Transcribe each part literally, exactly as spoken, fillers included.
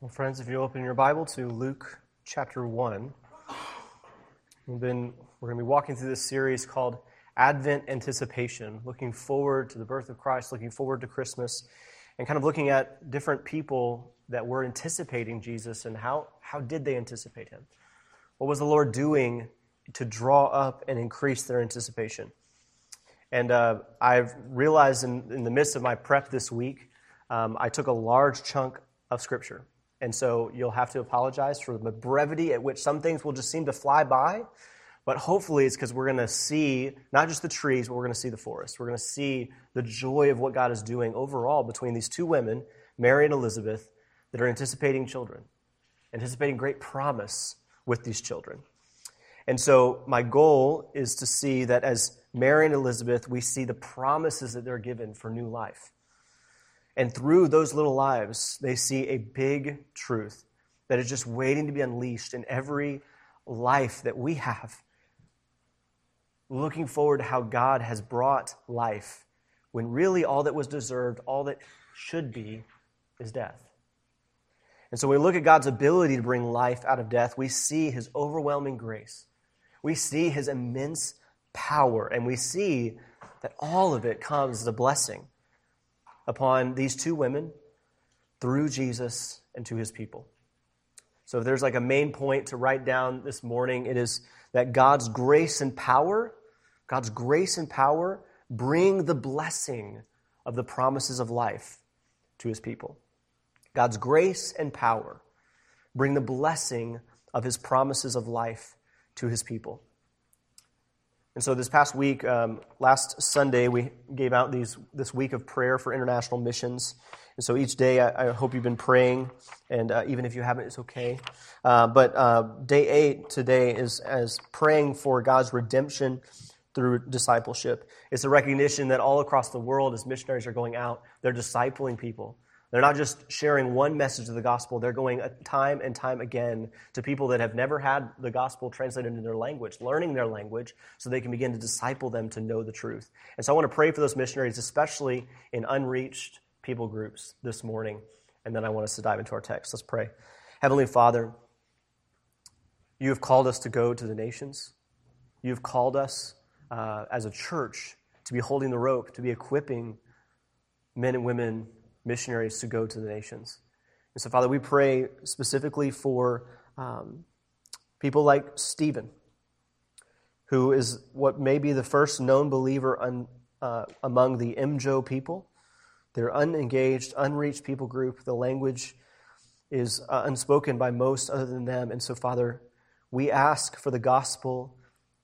Well, friends, if you open your Bible to Luke chapter one, we've been, we're going to be walking through this series called Advent Anticipation, looking forward to the birth of Christ, looking forward to Christmas, and kind of looking at different people that were anticipating Jesus and how, how did they anticipate him? What was the Lord doing to draw up and increase their anticipation? And uh, I've realized in, in the midst of my prep this week, um, I took a large chunk of Scripture. And so you'll have to apologize for the brevity at which some things will just seem to fly by. But hopefully it's because we're going to see not just the trees, but we're going to see the forest. We're going to see the joy of what God is doing overall between these two women, Mary and Elizabeth, that are anticipating children, anticipating great promise with these children. And so my goal is to see that as Mary and Elizabeth, we see the promises that they're given for new life. And through those little lives, they see a big truth that is just waiting to be unleashed in every life that we have. Looking forward to how God has brought life when really all that was deserved, all that should be, is death. And so when we look at God's ability to bring life out of death, we see his overwhelming grace. We see his immense power, and we see that all of it comes as a blessing upon these two women through Jesus and to his people. So if there's like a main point to write down this morning, it is that God's grace and power, God's grace and power bring the blessing of the promises of life to his people. God's grace and power bring the blessing of his promises of life to his people. And so this past week, um, last Sunday, we gave out these this week of prayer for international missions. And so each day, I, I hope you've been praying, and uh, even if you haven't, it's okay. Uh, but uh, day eight today is as praying for God's redemption through discipleship. It's a recognition that all across the world, as missionaries are going out, they're discipling people. They're not just sharing one message of the gospel. They're going time and time again to people that have never had the gospel translated into their language, learning their language so they can begin to disciple them to know the truth. And so I want to pray for those missionaries, especially in unreached people groups this morning. And then I want us to dive into our text. Let's pray. Heavenly Father, you have called us to go to the nations. You have called us uh, as a church to be holding the rope, to be equipping men and women missionaries to go to the nations. And so, Father, we pray specifically for um, people like Stephen, who is what may be the first known believer un, uh, among the M J O people. They're unengaged, unreached people group. The language is uh, unspoken by most other than them. And so, Father, we ask for the gospel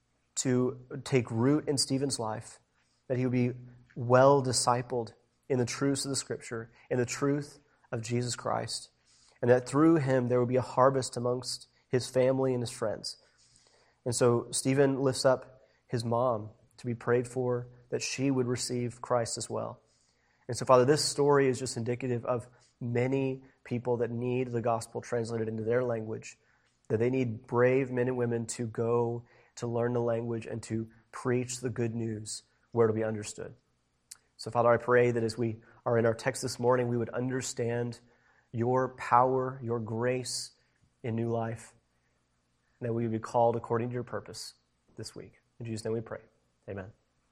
to take root in Stephen's life, that he would be well discipled in the truths of the Scripture, in the truth of Jesus Christ, and that through him there will be a harvest amongst his family and his friends. And so Stephen lifts up his mom to be prayed for, that she would receive Christ as well. And so, Father, this story is just indicative of many people that need the gospel translated into their language, that they need brave men and women to go to learn the language and to preach the good news where to be understood. So, Father, I pray that as we are in our text this morning, we would understand your power, your grace in new life, and that we would be called according to your purpose this week. In Jesus' name we pray. Amen.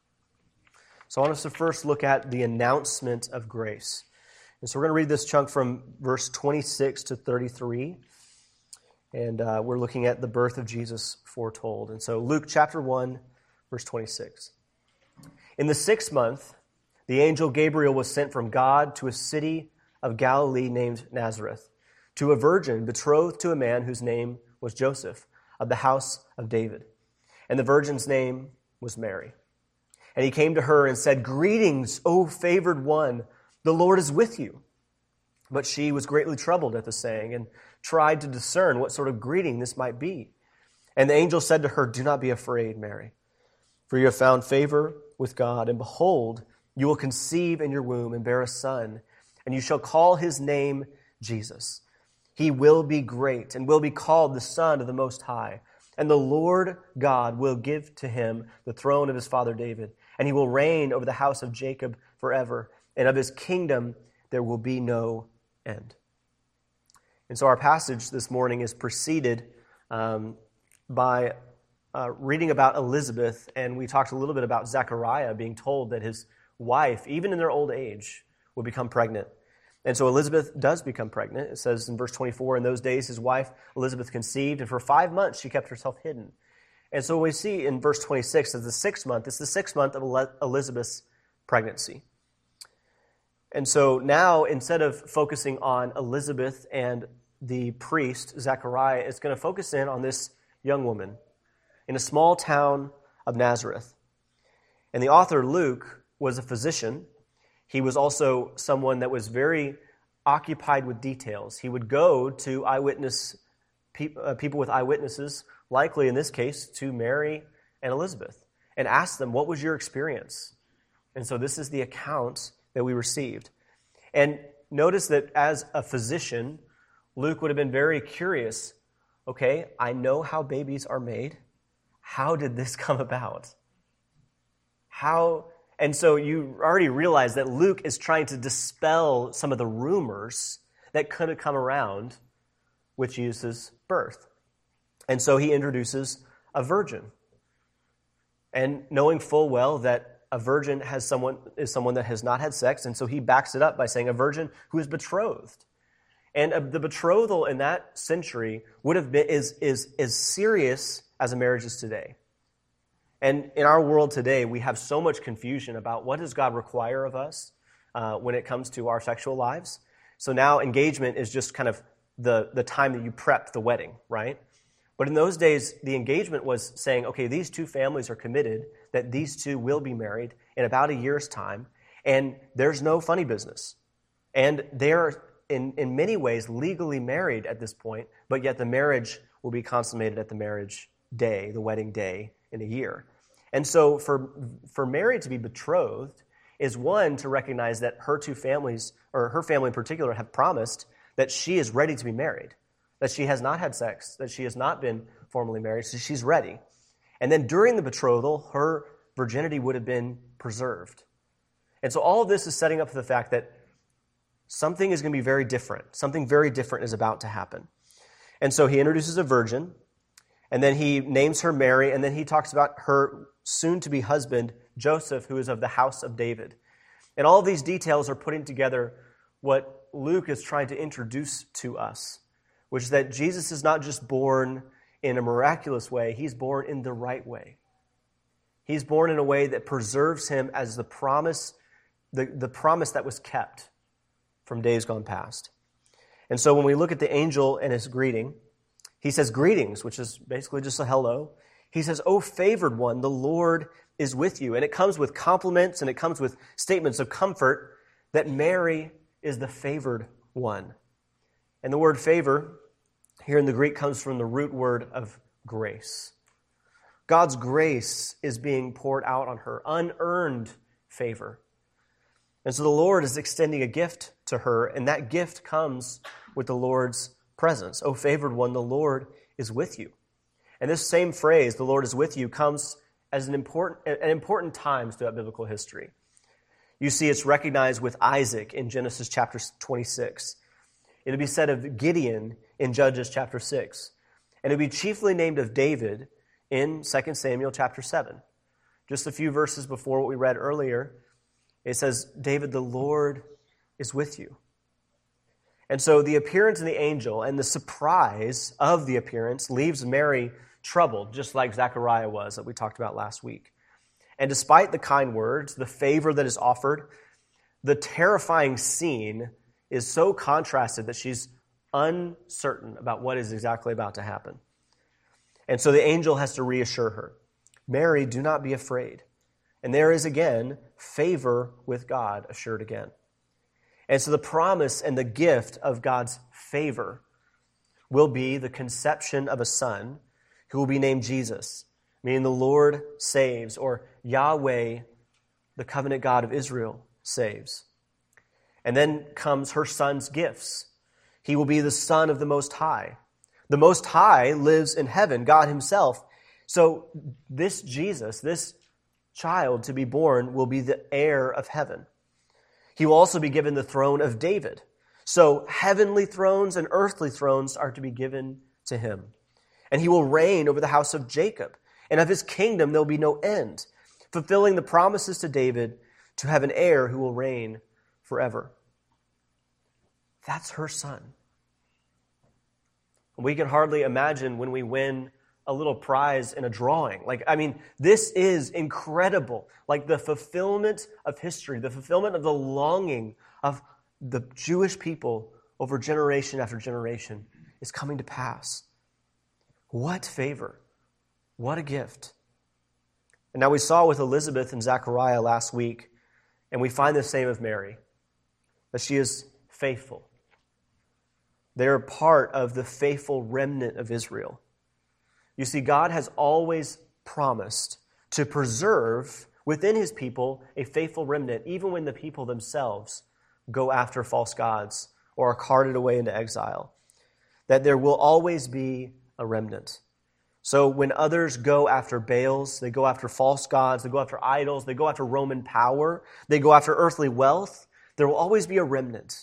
So I want us to first look at the announcement of grace. And so we're going to read this chunk from verse twenty-six to thirty-three, and uh, we're looking at the birth of Jesus foretold. And so Luke chapter one, verse twenty-six. In the sixth month, the angel Gabriel was sent from God to a city of Galilee named Nazareth, to a virgin betrothed to a man whose name was Joseph, of the house of David. And the virgin's name was Mary. And he came to her and said, "Greetings, O favored one, the Lord is with you." But she was greatly troubled at the saying and tried to discern what sort of greeting this might be. And the angel said to her, "Do not be afraid, Mary, for you have found favor with God, and behold, you will conceive in your womb and bear a son, and you shall call his name Jesus. He will be great and will be called the Son of the Most High. And the Lord God will give to him the throne of his father David, and he will reign over the house of Jacob forever, and of his kingdom there will be no end." And so our passage this morning is preceded um, by uh, reading about Elizabeth, and we talked a little bit about Zechariah being told that his wife, even in their old age, would become pregnant. And so Elizabeth does become pregnant. It says in verse twenty-four, in those days his wife Elizabeth conceived, and for five months she kept herself hidden. And so we see in verse twenty-six, as the sixth month, it's the sixth month of Elizabeth's pregnancy. And so now, instead of focusing on Elizabeth and the priest, Zechariah, it's going to focus in on this young woman in a small town of Nazareth. And the author, Luke, was a physician. He was also someone that was very occupied with details. He would go to eyewitness pe- uh, people with eyewitnesses, likely in this case to Mary and Elizabeth, and ask them, what was your experience? And so this is the account that we received. And notice that as a physician, Luke would have been very curious. Okay, I know how babies are made. How did this come about? How... And so you already realize that Luke is trying to dispel some of the rumors that could have come around with Jesus' birth. And so he introduces a virgin. And knowing full well that a virgin has someone is someone that has not had sex, and so he backs it up by saying a virgin who is betrothed. And the betrothal in that century would have been is is as serious as a marriage is today. And in our world today, we have so much confusion about what does God require of us uh, when it comes to our sexual lives. So now engagement is just kind of the, the time that you prep the wedding, right? But in those days, the engagement was saying, okay, these two families are committed, that these two will be married in about a year's time, and there's no funny business. And they're, in, in many ways, legally married at this point, but yet the marriage will be consummated at the marriage day, the wedding day, in a year. And so for for Mary to be betrothed is, one, to recognize that her two families, or her family in particular, have promised that she is ready to be married, that she has not had sex, that she has not been formally married, so she's ready. And then during the betrothal, her virginity would have been preserved. And so all of this is setting up for the fact that something is going to be very different. Something very different is about to happen. And so he introduces a virgin, and then he names her Mary, and then he talks about her soon-to-be husband, Joseph, who is of the house of David. And all of these details are putting together what Luke is trying to introduce to us, which is that Jesus is not just born in a miraculous way, he's born in the right way. He's born in a way that preserves him as the promise, the, the promise that was kept from days gone past. And so when we look at the angel and his greeting, he says, greetings, which is basically just a hello. He says, O favored one, the Lord is with you. And it comes with compliments and it comes with statements of comfort that Mary is the favored one. And the word favor here in the Greek comes from the root word of grace. God's grace is being poured out on her, unearned favor. And so the Lord is extending a gift to her, and that gift comes with the Lord's presence. O favored one, the Lord is with you. And this same phrase, the Lord is with you, comes as an important, at important times throughout biblical history. You see it's recognized with Isaac in Genesis chapter twenty-six. It'll be said of Gideon in Judges chapter six. And it'll be chiefly named of David in Second Samuel chapter seven. Just a few verses before what we read earlier, it says, David, the Lord is with you. And so the appearance of the angel and the surprise of the appearance leaves Mary troubled, just like Zechariah was that we talked about last week. And despite the kind words, the favor that is offered, the terrifying scene is so contrasted that she's uncertain about what is exactly about to happen. And so the angel has to reassure her, Mary, do not be afraid. And there is again favor with God assured again. And so the promise and the gift of God's favor will be the conception of a son who will be named Jesus, meaning the Lord saves, or Yahweh, the covenant God of Israel, saves. And then comes her son's gifts. He will be the Son of the Most High. The Most High lives in heaven, God himself. So this Jesus, this child to be born, will be the heir of heaven. He will also be given the throne of David. So heavenly thrones and earthly thrones are to be given to him. And he will reign over the house of Jacob, and of his kingdom there will be no end, fulfilling the promises to David to have an heir who will reign forever. That's her son. We can hardly imagine when we win a little prize in a drawing. Like, I mean, this is incredible. Like the fulfillment of history, the fulfillment of the longing of the Jewish people over generation after generation is coming to pass. What favor. What a gift. And now we saw with Elizabeth and Zechariah last week, and we find the same of Mary, that she is faithful. They're part of the faithful remnant of Israel. You see, God has always promised to preserve within his people a faithful remnant, even when the people themselves go after false gods or are carted away into exile. That there will always be a remnant. So when others go after Baals, they go after false gods, they go after idols, they go after Roman power, they go after earthly wealth, there will always be a remnant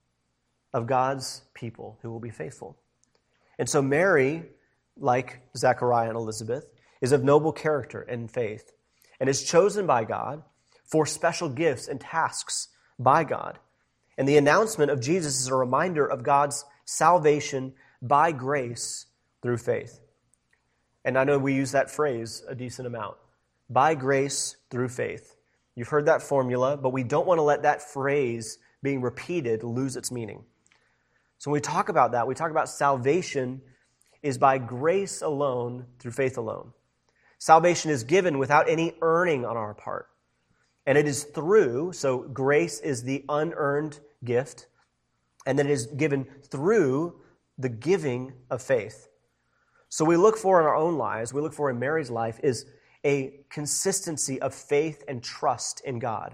of God's people who will be faithful. And so Mary, like Zechariah and Elizabeth, is of noble character and faith, and is chosen by God for special gifts and tasks by God. And the announcement of Jesus is a reminder of God's salvation by grace through faith. And I know we use that phrase a decent amount. By grace through faith. You've heard that formula, but we don't want to let that phrase being repeated lose its meaning. So when we talk about that, we talk about salvation is by grace alone through faith alone. Salvation is given without any earning on our part. And it is through, so grace is the unearned gift, and then it is given through the giving of faith. So we look for in our own lives, we look for in Mary's life, is a consistency of faith and trust in God.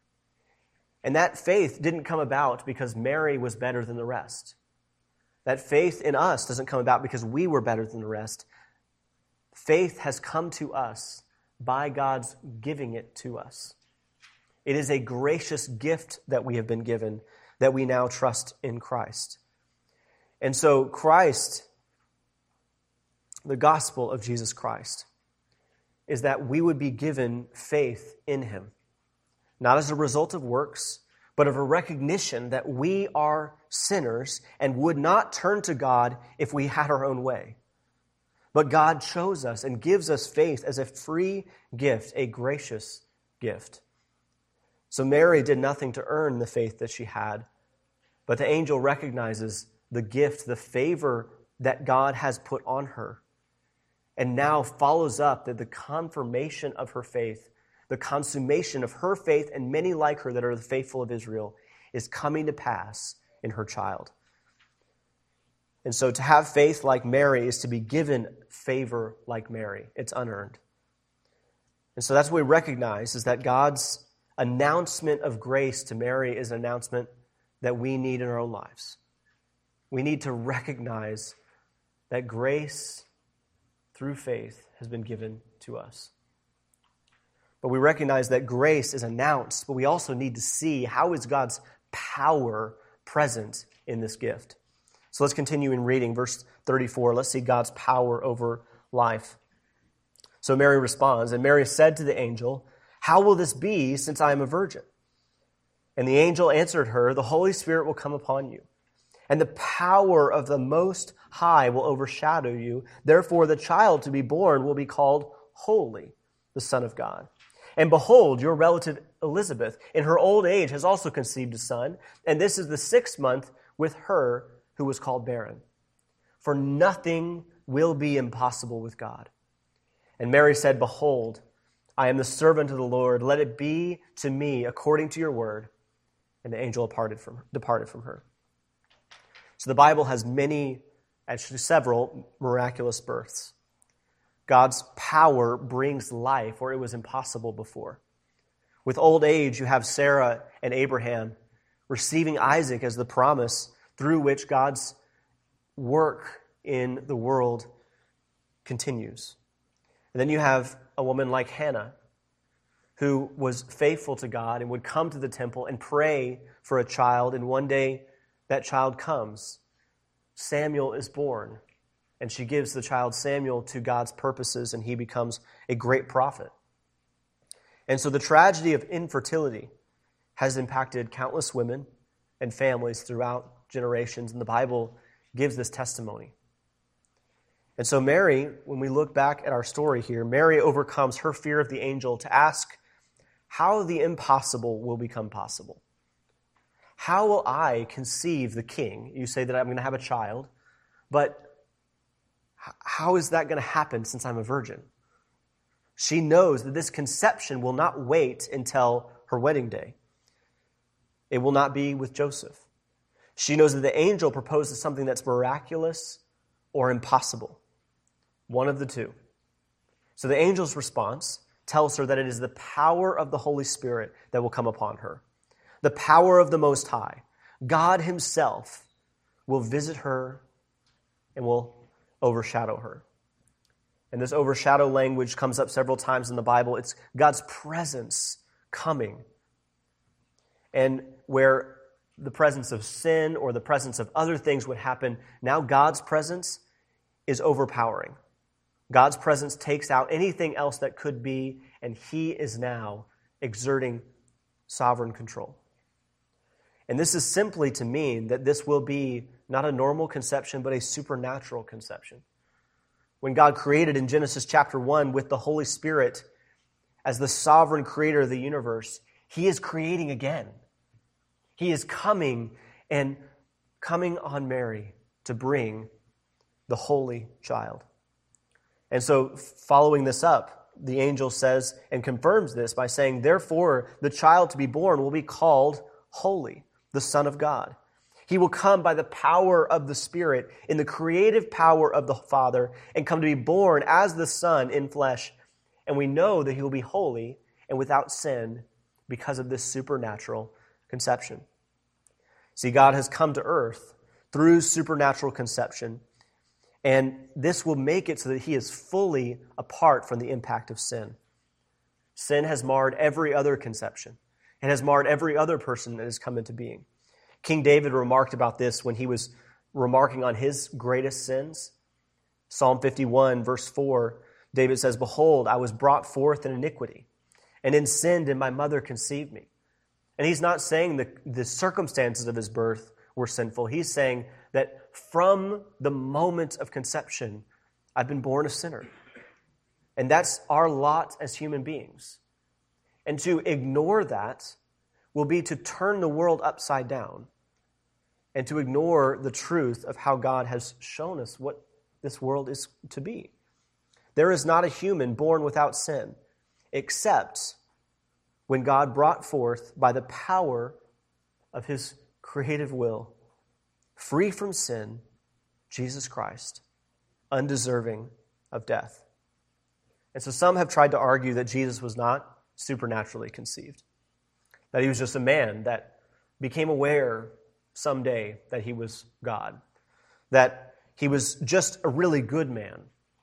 And that faith didn't come about because Mary was better than the rest. That faith in us doesn't come about because we were better than the rest. Faith has come to us by God's giving it to us. It is a gracious gift that we have been given, that we now trust in Christ. And so Christ, the gospel of Jesus Christ, is that we would be given faith in him, not as a result of works, but of a recognition that we are sinners and would not turn to God if we had our own way. But God chose us and gives us faith as a free gift, a gracious gift. So Mary did nothing to earn the faith that she had, but the angel recognizes the gift, the favor that God has put on her, and now follows up that the confirmation of her faith, the consummation of her faith and many like her that are the faithful of Israel is coming to pass in her child. And so to have faith like Mary is to be given favor like Mary. It's unearned. And so that's what we recognize, is that God's announcement of grace to Mary is an announcement that we need in our own lives. We need to recognize that grace through faith has been given to us. But we recognize that grace is announced, but we also need to see how is God's power present in this gift. So let's continue in reading verse thirty-four. Let's see God's power over life. So Mary responds, and Mary said to the angel, "How will this be, since I am a virgin?" And the angel answered her, "The Holy Spirit will come upon you, and the power of the Most High will overshadow you. Therefore, the child to be born will be called Holy, the Son of God. And behold, your relative Elizabeth, in her old age, has also conceived a son, and this is the sixth month with her who was called barren. For nothing will be impossible with God." And Mary said, "Behold, I am the servant of the Lord. Let it be to me according to your word." And the angel departed from her. Departed from her. So the Bible has many, actually several, miraculous births. God's power brings life where it was impossible before. With old age, you have Sarah and Abraham receiving Isaac as the promise through which God's work in the world continues. And then you have a woman like Hannah, who was faithful to God and would come to the temple and pray for a child, and one day that child comes. Samuel is born, and she gives the child Samuel to God's purposes, and he becomes a great prophet. And so the tragedy of infertility has impacted countless women and families throughout generations, and the Bible gives this testimony. And so Mary, when we look back at our story here, Mary overcomes her fear of the angel to ask how the impossible will become possible. How will I conceive the king? You say that I'm going to have a child, but how is that going to happen since I'm a virgin? She knows that this conception will not wait until her wedding day. It will not be with Joseph. She knows that the angel proposes something that's miraculous or impossible. One of the two. So the angel's response tells her that it is the power of the Holy Spirit that will come upon her. The power of the Most High. God himself will visit her and will overshadow her. And this overshadow language comes up several times in the Bible. It's God's presence coming. And where the presence of sin or the presence of other things would happen, now God's presence is overpowering. God's presence takes out anything else that could be, and he is now exerting sovereign control. And this is simply to mean that this will be not a normal conception, but a supernatural conception. When God created in Genesis chapter one with the Holy Spirit as the sovereign creator of the universe, he is creating again. He is coming and coming on Mary to bring the holy child. And so following this up, the angel says and confirms this by saying, therefore, the child to be born will be called holy, the Son of God. He will come by the power of the Spirit, in the creative power of the Father, and come to be born as the Son in flesh. And we know that he will be holy and without sin because of this supernatural conception. See, God has come to earth through supernatural conception, and this will make it so that he is fully apart from the impact of sin. Sin has marred every other conception. It has marred every other person that has come into being. King David remarked about this when he was remarking on his greatest sins. Psalm fifty-one, verse four, David says, behold, I was brought forth in iniquity, and in sin did my mother conceive me. And he's not saying that the circumstances of his birth were sinful. He's saying that from the moment of conception, I've been born a sinner. And that's our lot as human beings. And to ignore that will be to turn the world upside down and to ignore the truth of how God has shown us what this world is to be. There is not a human born without sin, except when God brought forth by the power of his creative will, free from sin, Jesus Christ, undeserving of death. And so some have tried to argue that Jesus was not supernaturally conceived, that he was just a man that became aware someday that he was God, that he was just a really good man.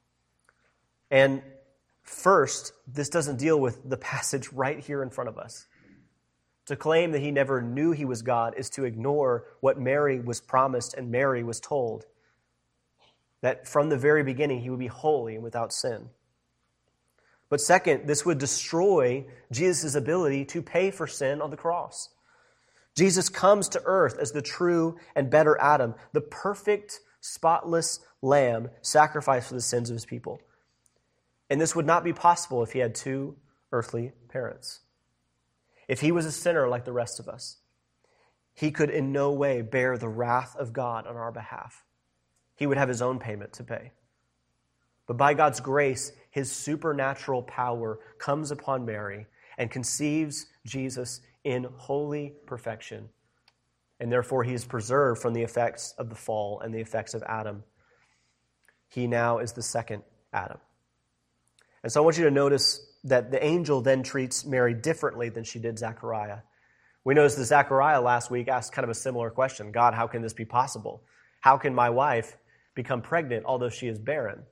And first, this doesn't deal with the passage right here in front of us. To claim that he never knew he was God is to ignore what Mary was promised and Mary was told, that from the very beginning he would be holy and without sin. But second, this would destroy Jesus' ability to pay for sin on the cross. Jesus comes to earth as the true and better Adam, the perfect, spotless lamb sacrificed for the sins of his people. And this would not be possible if he had two earthly parents. If he was a sinner like the rest of us, he could in no way bear the wrath of God on our behalf. He would have his own payment to pay. But by God's grace, his supernatural power comes upon Mary and conceives Jesus in holy perfection. And therefore he is preserved from the effects of the fall and the effects of Adam. He now is the second Adam. And so I want you to notice that the angel then treats Mary differently than she did Zechariah. We noticed that Zechariah last week asked kind of a similar question. God, how can this be possible? How can my wife become pregnant although she is barren?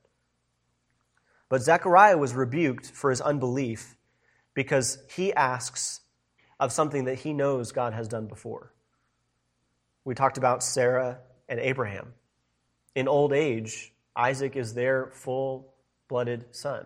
But Zechariah was rebuked for his unbelief because he asks of something that he knows God has done before. We talked about Sarah and Abraham. In old age, Isaac is their full-blooded son.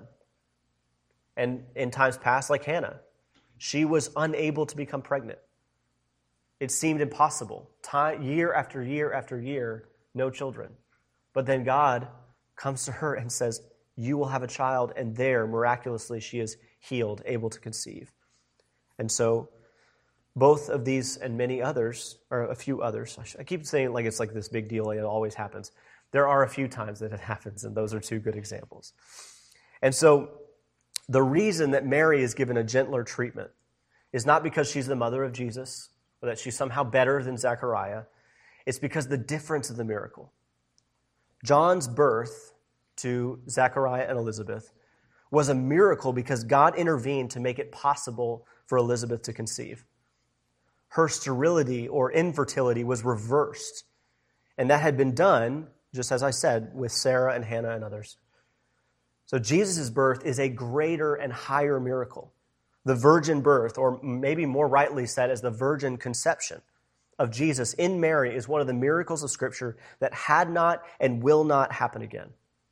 And in times past, like Hannah, she was unable to become pregnant. It seemed impossible. Time, year after year after year, no children. But then God comes to her and says, you will have a child, and there, miraculously, she is healed, able to conceive. And so, both of these and many others, or a few others, I keep saying it like it's like this big deal, like it always happens. There are a few times that it happens, and those are two good examples. And so, the reason that Mary is given a gentler treatment is not because she's the mother of Jesus, or that she's somehow better than Zechariah. It's because the difference of the miracle. John's birth to Zechariah and Elizabeth was a miracle because God intervened to make it possible for Elizabeth to conceive. Her sterility or infertility was reversed, and that had been done, just as I said, with Sarah and Hannah and others. So Jesus' birth is a greater and higher miracle. The virgin birth, or maybe more rightly said as the virgin conception of Jesus in Mary, is one of the miracles of Scripture that had not and will not happen again.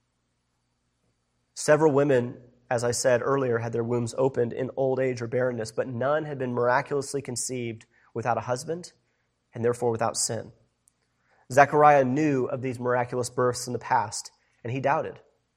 Several women, as I said earlier, had their wombs opened in old age or barrenness, but none had been miraculously conceived without a husband and therefore without sin. Zechariah knew of these miraculous births in the past, and he doubted.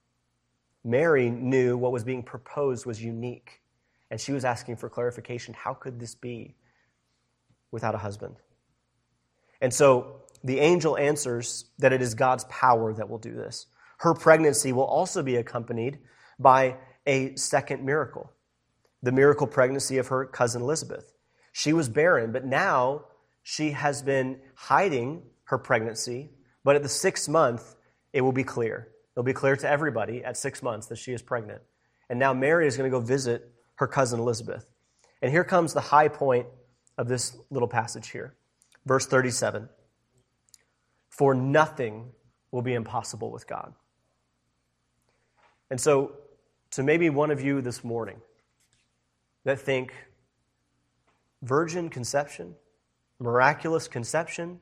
Mary knew what was being proposed was unique, and she was asking for clarification. How could this be without a husband? And so the angel answers that it is God's power that will do this. Her pregnancy will also be accompanied by a second miracle, the miracle pregnancy of her cousin Elizabeth. She was barren, but now she has been hiding her pregnancy, but at the sixth month, it will be clear. It'll be clear to everybody at six months that she is pregnant. And now Mary is going to go visit her cousin Elizabeth. And here comes the high point of this little passage here. Verse thirty-seven. For nothing will be impossible with God. And so, to maybe one of you this morning that think, virgin conception, miraculous conception,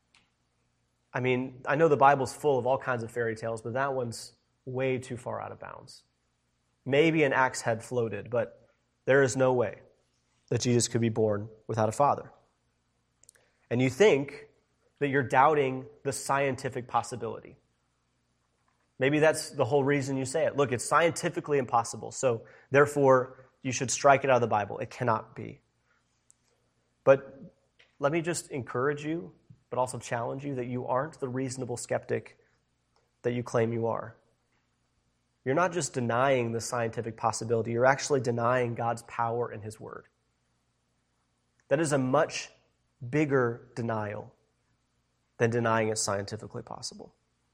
I mean, I know the Bible's full of all kinds of fairy tales, but that one's way too far out of bounds. Maybe an axe had floated, but there is no way that Jesus could be born without a father. And you think that you're doubting the scientific possibility. Maybe that's the whole reason you say it. Look, it's scientifically impossible, so therefore you should strike it out of the Bible. It cannot be. But let me just encourage you, but also challenge you that you aren't the reasonable skeptic that you claim you are. You're not just denying the scientific possibility, you're actually denying God's power and His Word. That is a much bigger denial than denying it's scientifically possible.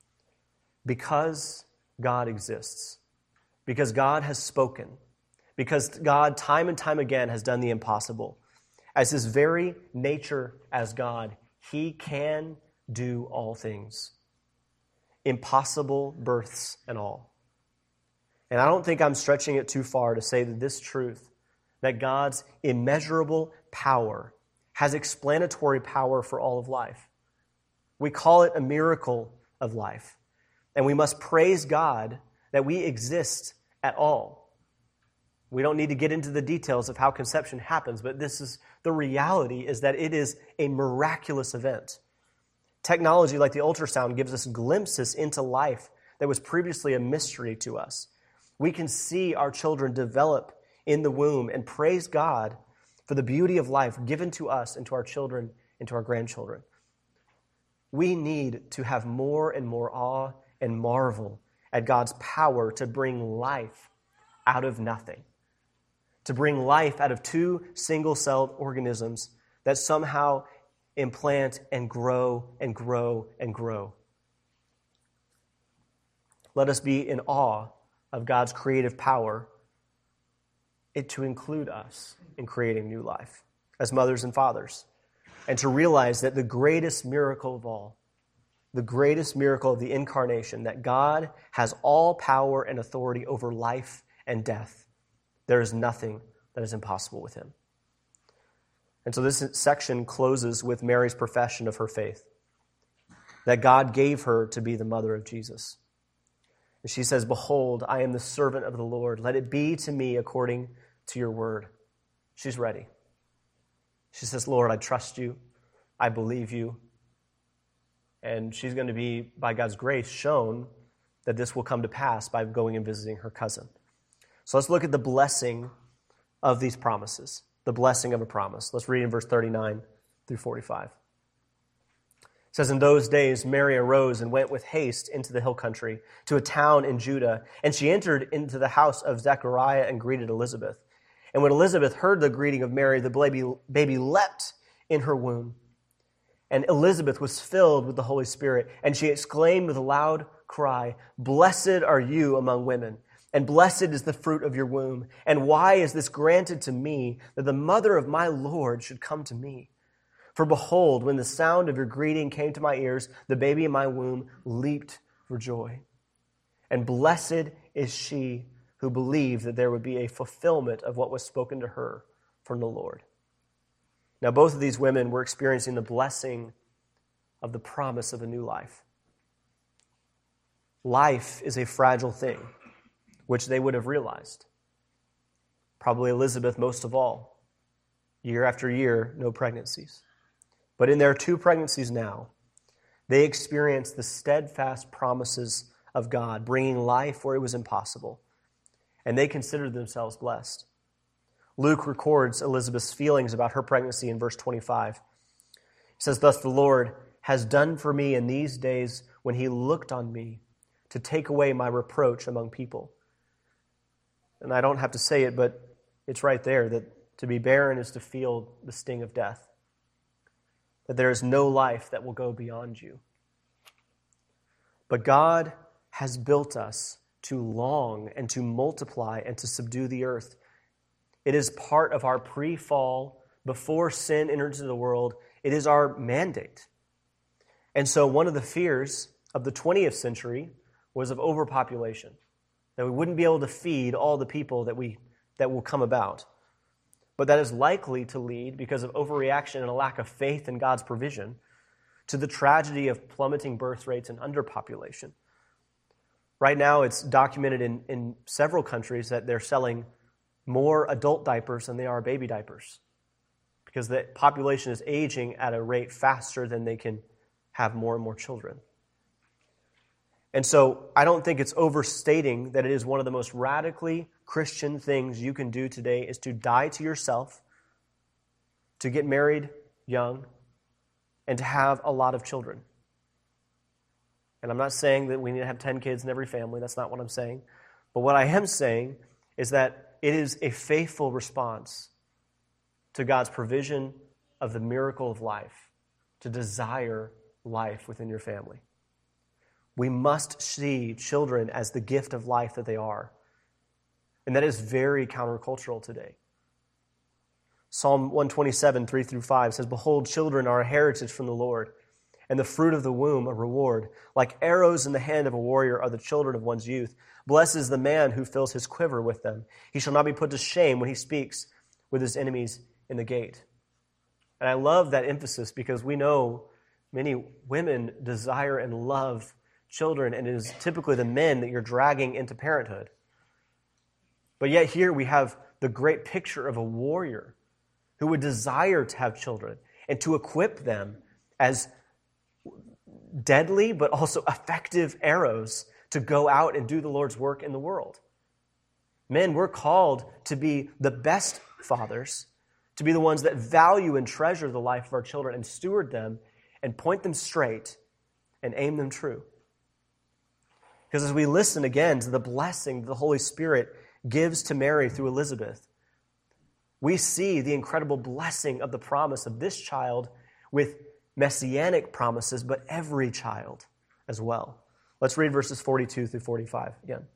Because God exists, because God has spoken, because God time and time again has done the impossible, as His very nature as God, He can do all things. Impossible births and all. And I don't think I'm stretching it too far to say that this truth, that God's immeasurable power has explanatory power for all of life. We call it a miracle of life. And we must praise God that we exist at all. We don't need to get into the details of how conception happens, but this is the reality, is that it is a miraculous event. Technology like the ultrasound gives us glimpses into life that was previously a mystery to us. We can see our children develop in the womb and praise God for the beauty of life given to us and to our children and to our grandchildren. We need to have more and more awe and marvel at God's power to bring life out of nothing, to bring life out of two single-celled organisms that somehow implant and grow and grow and grow. Let us be in awe of God's creative power, it to include us in creating new life as mothers and fathers, and to realize that the greatest miracle of all, the greatest miracle of the incarnation, that God has all power and authority over life and death. There is nothing that is impossible with Him. And so this section closes with Mary's profession of her faith, that God gave her to be the mother of Jesus. And she says, "Behold, I am the servant of the Lord. Let it be to me according to your word." She's ready. She says, "Lord, I trust you. I believe you." And she's going to be, by God's grace, shown that this will come to pass by going and visiting her cousin. So let's look at the blessing of these promises, the blessing of a promise. Let's read in verse thirty-nine through forty-five. It says, "In those days Mary arose and went with haste into the hill country, to a town in Judah, and she entered into the house of Zechariah and greeted Elizabeth. And when Elizabeth heard the greeting of Mary, the baby, baby leapt in her womb. And Elizabeth was filled with the Holy Spirit, and she exclaimed with a loud cry, 'Blessed are you among women, and blessed is the fruit of your womb. And why is this granted to me, that the mother of my Lord should come to me? For behold, when the sound of your greeting came to my ears, the baby in my womb leaped for joy. And blessed is she who believed that there would be a fulfillment of what was spoken to her from the Lord.'" Now, both of these women were experiencing the blessing of the promise of a new life. Life is a fragile thing, which they would have realized. Probably Elizabeth most of all. Year after year, no pregnancies. But in their two pregnancies now, they experienced the steadfast promises of God, bringing life where it was impossible. And they considered themselves blessed. Luke records Elizabeth's feelings about her pregnancy in verse twenty-five. He says, "Thus the Lord has done for me in these days when he looked on me to take away my reproach among people." And I don't have to say it, but it's right there, that to be barren is to feel the sting of death. That there is no life that will go beyond you. But God has built us to long and to multiply and to subdue the earth. It is part of our pre-fall, before sin entered into the world. It is our mandate. And so one of the fears of the twentieth century was of overpopulation, that we wouldn't be able to feed all the people that we that will come about. But that is likely to lead, because of overreaction and a lack of faith in God's provision, to the tragedy of plummeting birth rates and underpopulation. Right now, it's documented in, in several countries that they're selling more adult diapers than they are baby diapers, because the population is aging at a rate faster than they can have more and more children. And so I don't think it's overstating that it is one of the most radically Christian things you can do today is to die to yourself, to get married young, and to have a lot of children. And I'm not saying that we need to have ten kids in every family. That's not what I'm saying. But what I am saying is that it is a faithful response to God's provision of the miracle of life, to desire life within your family. We must see children as the gift of life that they are. And that is very countercultural today. Psalm one twenty-seven, three through five says, "Behold, children are a heritage from the Lord, and the fruit of the womb a reward. Like arrows in the hand of a warrior are the children of one's youth. Blessed is the man who fills his quiver with them. He shall not be put to shame when he speaks with his enemies in the gate." And I love that emphasis, because we know many women desire and love children, and it is typically the men that you're dragging into parenthood. But yet here we have the great picture of a warrior who would desire to have children and to equip them as deadly but also effective arrows to go out and do the Lord's work in the world. Men, we're called to be the best fathers, to be the ones that value and treasure the life of our children and steward them and point them straight and aim them true. Because as we listen again to the blessing that the Holy Spirit gives to Mary through Elizabeth, we see the incredible blessing of the promise of this child with messianic promises, but every child as well. Let's read verses forty-two through forty-five again.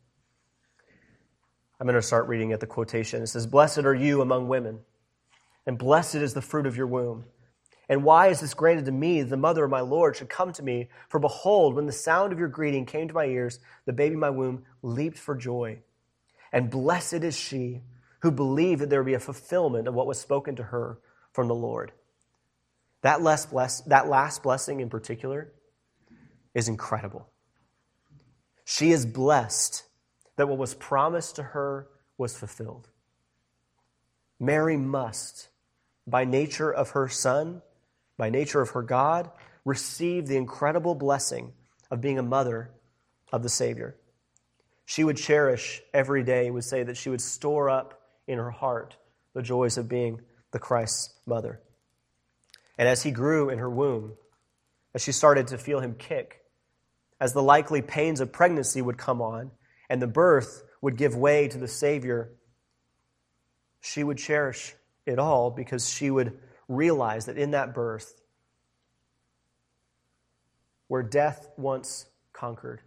I'm going to start reading at the quotation. It says, "Blessed are you among women, and blessed is the fruit of your womb. And why is this granted to me, the mother of my Lord should come to me? For behold, when the sound of your greeting came to my ears, the baby in my womb leaped for joy. And blessed is she who believed that there would be a fulfillment of what was spoken to her from the Lord. That last, bless, that last blessing in particular is incredible. She is blessed that what was promised to her was fulfilled. Mary must, by nature of her Son, by nature of her God, receive the incredible blessing of being a mother of the Savior. She would cherish every day, would say that she would store up in her heart the joys of being the Christ's mother. And as he grew in her womb, as she started to feel him kick, as the likely pains of pregnancy would come on, and the birth would give way to the Savior, she would cherish it all because she would realize that in that birth, where death once conquered,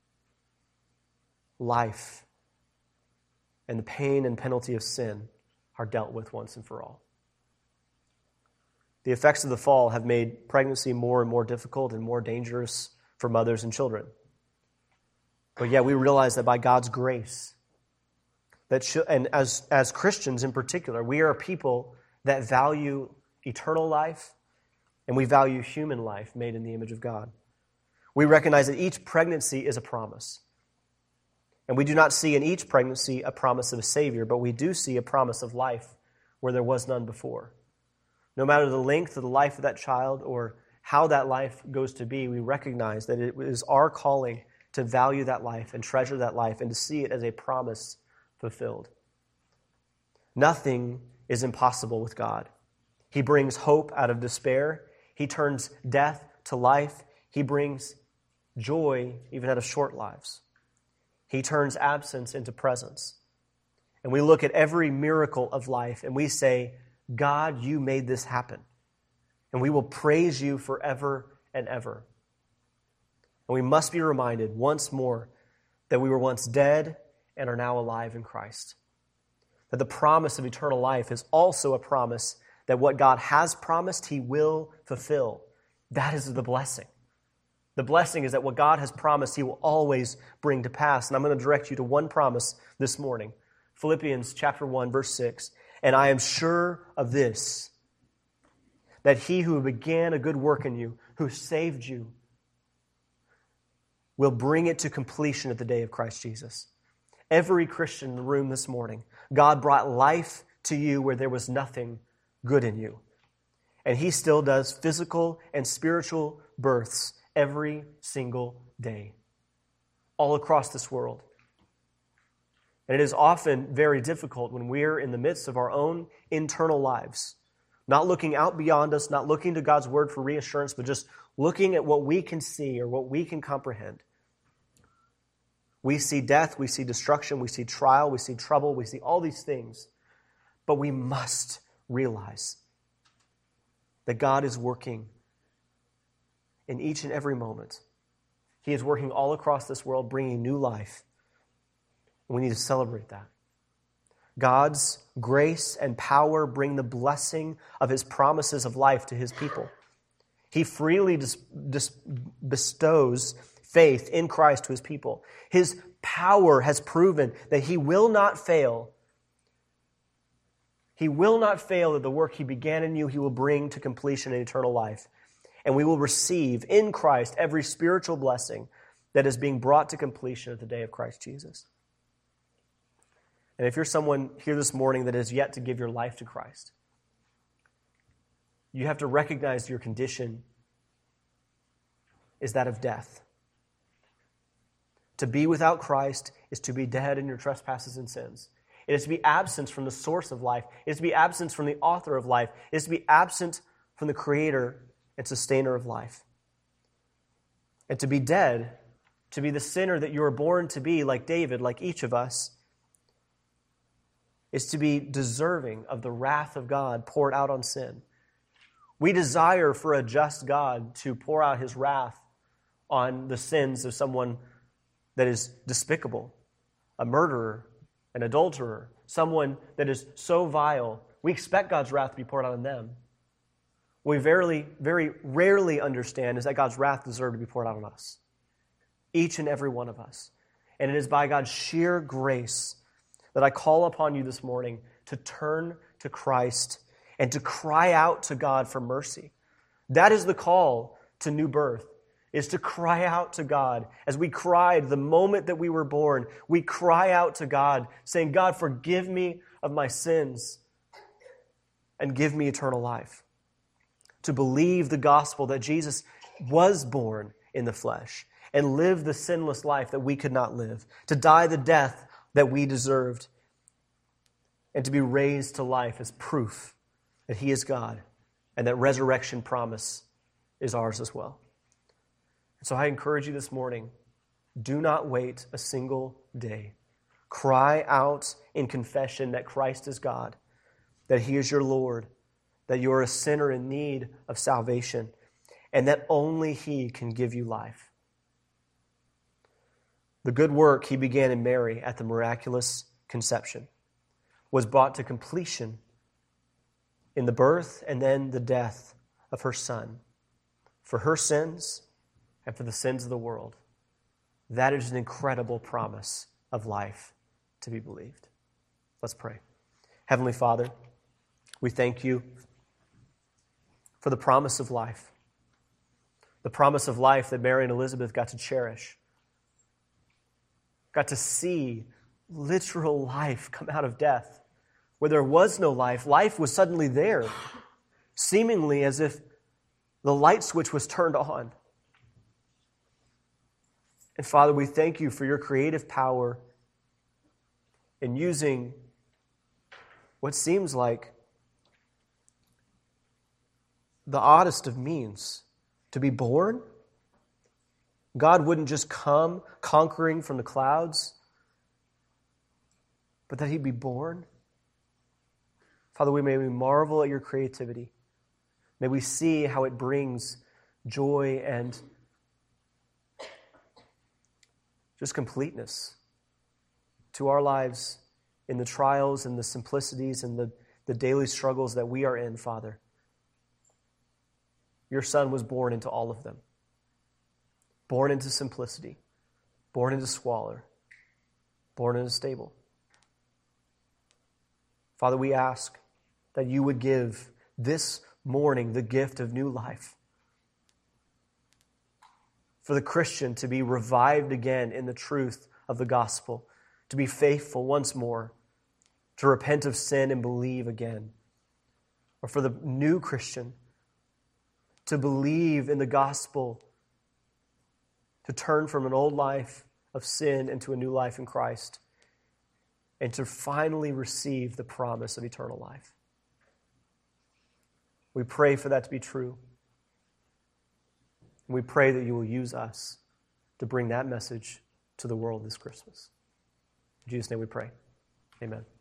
life and the pain and penalty of sin are dealt with once and for all. The effects of the fall have made pregnancy more and more difficult and more dangerous for mothers and children. But yet we realize that by God's grace, that sh- and as, as Christians in particular, we are a people that value eternal life and we value human life made in the image of God. We recognize that each pregnancy is a promise. And we do not see in each pregnancy a promise of a Savior, but we do see a promise of life where there was none before. No matter the length of the life of that child or how that life goes to be, we recognize that it is our calling to value that life and treasure that life and to see it as a promise fulfilled. Nothing is impossible with God. He brings hope out of despair. He turns death to life. He brings joy even out of short lives. He turns absence into presence. And we look at every miracle of life and we say, God, you made this happen. And we will praise you forever and ever. And we must be reminded once more that we were once dead and are now alive in Christ. That the promise of eternal life is also a promise that what God has promised, He will fulfill. That is the blessing. The blessing is that what God has promised, He will always bring to pass. And I'm going to direct you to one promise this morning. Philippians chapter one, verse six. And I am sure of this, that He who began a good work in you, who saved you, will bring it to completion at the day of Christ Jesus. Every Christian in the room this morning, God brought life to you where there was nothing good in you. And He still does physical and spiritual births every single day, all across this world. And it is often very difficult when we're in the midst of our own internal lives, not looking out beyond us, not looking to God's Word for reassurance, but just looking at what we can see or what we can comprehend. We see death, we see destruction, we see trial, we see trouble, we see all these things. But we must realize that God is working in each and every moment. He is working all across this world, bringing new life. And we need to celebrate that. God's grace and power bring the blessing of His promises of life to His people. He freely dis- dis- bestows faith in Christ to His people. His power has proven that He will not fail. He will not fail that the work He began in you, He will bring to completion in eternal life. And we will receive in Christ every spiritual blessing that is being brought to completion at the day of Christ Jesus. And if you're someone here this morning that has yet to give your life to Christ, you have to recognize your condition is that of death. To be without Christ is to be dead in your trespasses and sins. It is to be absent from the source of life. It is to be absent from the author of life. It is to be absent from the creator and sustainer of life. And to be dead, to be the sinner that you were born to be, like David, like each of us, is to be deserving of the wrath of God poured out on sin. We desire for a just God to pour out His wrath on the sins of someone that is despicable, a murderer, an adulterer, someone that is so vile. We expect God's wrath to be poured out on them. What we very, very rarely understand is that God's wrath deserves to be poured out on us, each and every one of us. And it is by God's sheer grace that I call upon you this morning to turn to Christ and to cry out to God for mercy. That is the call to new birth, is to cry out to God. As we cried the moment that we were born, we cry out to God, saying, God, forgive me of my sins and give me eternal life. To believe the gospel that Jesus was born in the flesh and lived the sinless life that we could not live, to die the death that we deserved, and to be raised to life as proof that He is God and that resurrection promise is ours as well. So I encourage you this morning, do not wait a single day. Cry out in confession that Christ is God, that He is your Lord, that you are a sinner in need of salvation, and that only He can give you life. The good work He began in Mary at the miraculous conception was brought to completion in the birth and then the death of her Son, for her sins and for the sins of the world. That is an incredible promise of life to be believed. Let's pray. Heavenly Father, we thank You for the promise of life, the promise of life that Mary and Elizabeth got to cherish, got to see literal life come out of death. Where there was no life, life was suddenly there, seemingly as if the light switch was turned on. And Father, we thank You for Your creative power in using what seems like the oddest of means to be born. God wouldn't just come conquering from the clouds, but that He'd be born. Father, we may we marvel at Your creativity. May we see how it brings joy and just completeness to our lives in the trials and the simplicities and the, the daily struggles that we are in, Father. Your Son was born into all of them. Born into simplicity. Born into squalor. Born in a stable. Father, we ask that You would give this morning the gift of new life. For the Christian to be revived again in the truth of the gospel, to be faithful once more, to repent of sin and believe again. Or for the new Christian to believe in the gospel, to turn from an old life of sin into a new life in Christ, and to finally receive the promise of eternal life. We pray for that to be true. And we pray that You will use us to bring that message to the world this Christmas. In Jesus' name we pray. Amen.